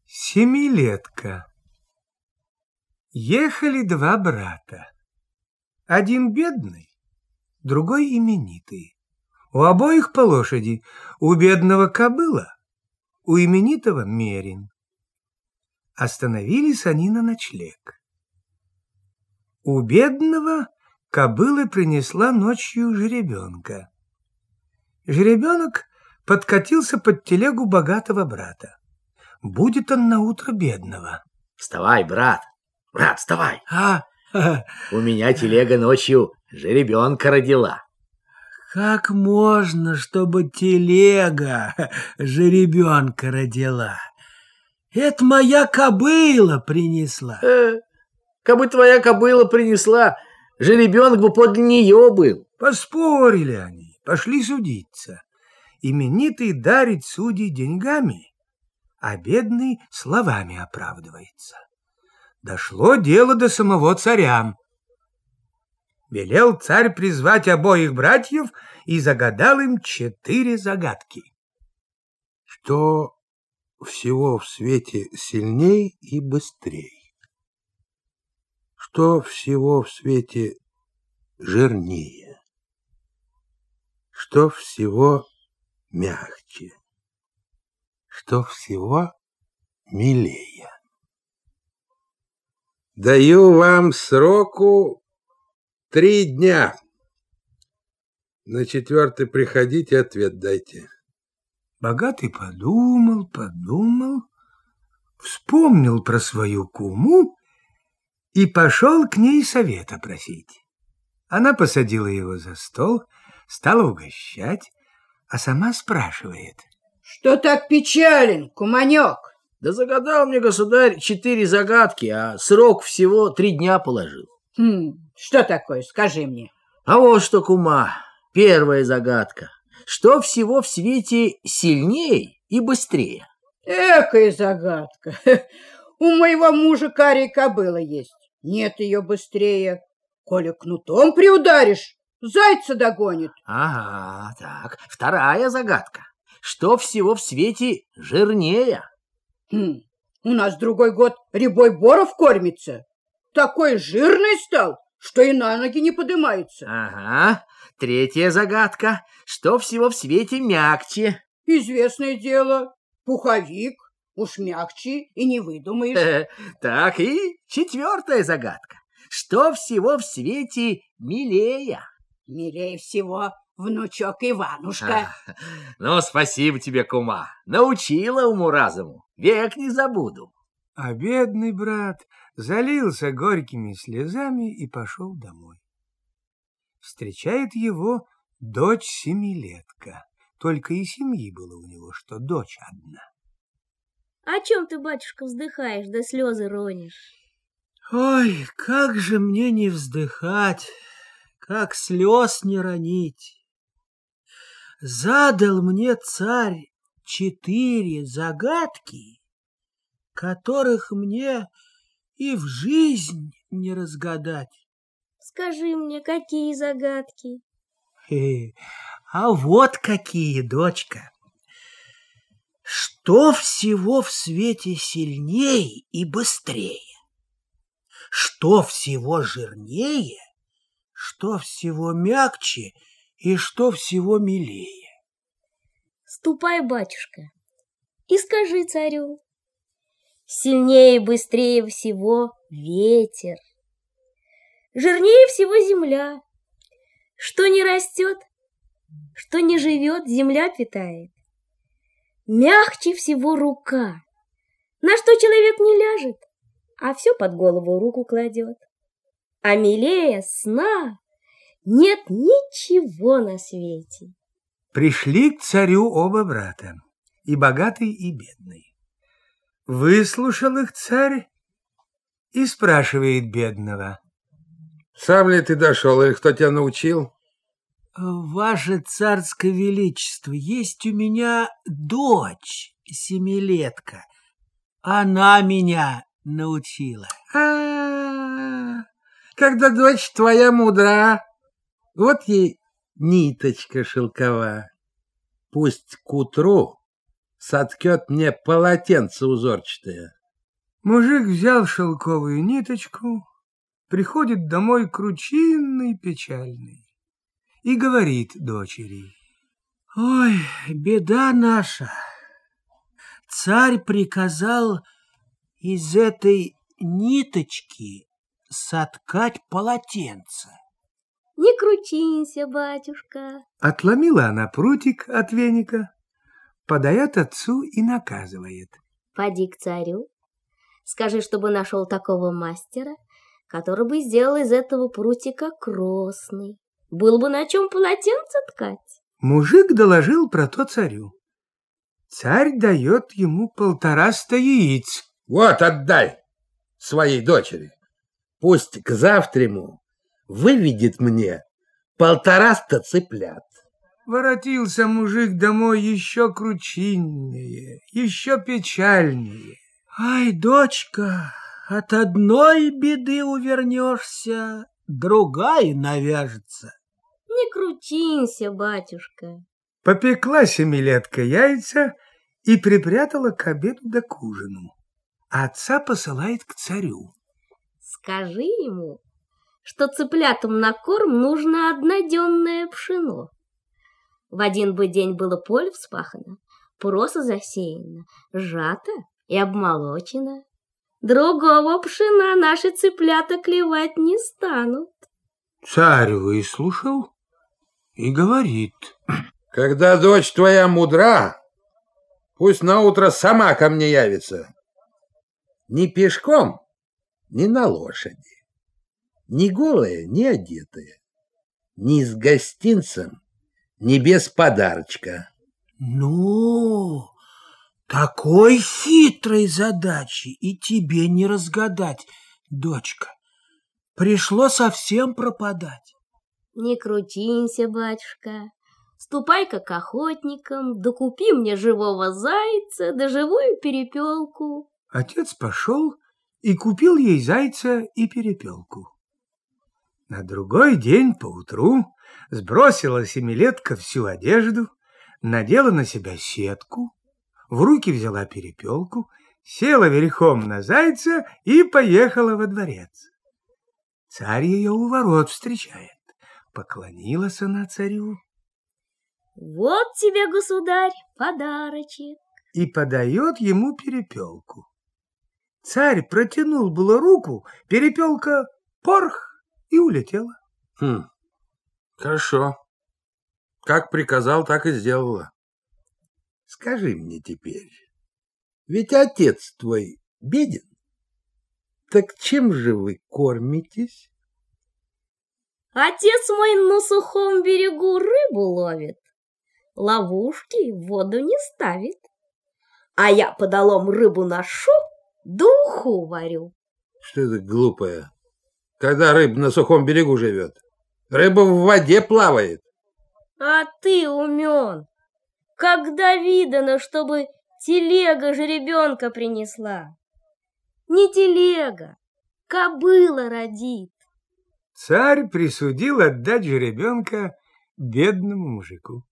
Семилетка. Ехали два брата. Один бедный, другой именитый. У обоих по лошади. У бедного кобыла, у именитого мерин. Остановились они на ночлег. У бедного кобыла принесла ночью жеребенка. Жеребенок подкатился под телегу богатого брата. Будет он на утро бедного. Вставай, брат, вставай. У меня телега ночью жеребенка родила. Как можно, чтобы телега жеребенка родила? Это моя кобыла принесла. Кабы твоя кобыла принесла, жеребенок бы подле нее был. Поспорили они, пошли судиться. Именитый дарит судей деньгами, а бедный словами оправдывается. Дошло дело до самого царя. Велел царь призвать обоих братьев и загадал им 4 загадки. Что всего в свете сильней и быстрей? Что всего в свете жирнее? Что всего мягче? Что всего милее? Даю вам сроку 3 дня. На 4-й приходите, ответ дайте. Богатый подумал, вспомнил про свою куму и пошел к ней совета просить. Она посадила его за стол, стала угощать, а сама спрашивает. Что так печален, куманек? Да загадал мне государь 4 загадки, а срок всего 3 дня положил. Что такое, скажи мне. А вот что, кума, первая загадка. Что всего в свете сильнее и быстрее? Экая загадка. У моего мужа кария кобыла есть. Нет ее быстрее. Коли кнутом приударишь, зайца догонит. Ага, так. Вторая загадка. Что всего в свете жирнее? У нас другой год рябой боров кормится. Такой жирный стал, что и на ноги не подымается. Ага. Третья загадка. Что всего в свете мягче? Известное дело. Пуховик. Уж мягче и не выдумаешь. Так, и 4-я загадка. Что всего в свете милее? Милее всего внучок Иванушка. Ну, спасибо тебе, кума. Научила уму-разуму. Век не забуду. А бедный брат залился горькими слезами и пошел домой. Встречает его дочь семилетка. Только и семьи было у него, что дочь одна. О чем ты, батюшка, вздыхаешь, да слезы ронишь? Ой, как же мне не вздыхать, как слез не ронить. Задал мне царь 4 загадки, которых мне и в жизнь не разгадать. Скажи мне, какие загадки? А вот какие, дочка. Что всего в свете сильнее и быстрее? Что всего жирнее? Что всего мягче и что всего милее? Ступай, батюшка, и скажи царю. Сильнее и быстрее всего ветер. Жирнее всего земля. Что не растет, что не живет, земля питает. Мягче всего рука. На что человек не ляжет, а все под голову руку кладет. А милее сна нет ничего на свете. Пришли к царю оба брата, и богатый, и бедный. Выслушал их царь и спрашивает бедного. Сам ли ты дошел, или кто тебя научил? Ваше царское величество, есть у меня дочь семилетка. Она меня научила. Когда дочь твоя мудра, вот ей ниточка шелковая. Пусть к утру соткет мне полотенце узорчатое. Мужик взял шелковую ниточку, приходит домой кручинный, печальный и говорит дочери: Ой, беда наша. Царь приказал из этой ниточки соткать полотенце. Не крутинься, батюшка. Отломила она прутик от веника, подает отцу и наказывает: Поди к царю, скажи, чтобы нашел такого мастера, который бы сделал из этого прутика кросный. Было бы на чем полотенце ткать. Мужик доложил про то царю. Царь дает ему 150 яиц. Вот отдай своей дочери. Пусть к завтраму выведет мне 150 цыплят. Воротился мужик домой еще кручиннее, еще печальнее. Ай, дочка, от одной беды увернешься, другая навяжется. Не крутинься, батюшка. Попекла семилетка яйца и припрятала к обеду да к ужину. А отца посылает к царю. Скажи ему, что цыплятам на корм нужно одноденное пшено. В один бы день было поле вспахано, проса засеяно, жато и обмолочено. Другого пшена наши цыплята клевать не станут. Царь выслушал и говорит: Когда дочь твоя мудра, пусть наутро сама ко мне явится. Ни пешком, ни на лошади, ни голая, ни одетая, ни с гостинцем, ни без подарочка. Ну, такой хитрой задачи и тебе не разгадать, дочка. Пришло совсем пропадать. Не крутинься, батюшка. Ступай-ка к охотникам, да купи мне живого зайца, да живую перепелку. Отец пошел и купил ей зайца и перепелку. На другой день поутру сбросила семилетка всю одежду, надела на себя сетку, в руки взяла перепелку, села верхом на зайца и поехала во дворец. Царь ее у ворот встречает. Поклонилась она царю. Вот тебе, государь, подарочек. И подает ему перепелку. Царь протянул было руку, перепелка порх и улетела. Хорошо. Как приказал, так и сделала. Скажи мне теперь, ведь отец твой беден, так чем же вы кормитесь? Отец мой на сухом берегу рыбу ловит, ловушки в воду не ставит. А я подолом рыбу ношу, духу варю. Что это глупое? Когда рыба на сухом берегу живет? Рыба в воде плавает. А ты умен. Когда видано, чтобы телега жеребенка принесла? Не телега, кобыла родит. Царь присудил отдать жеребенка бедному мужику.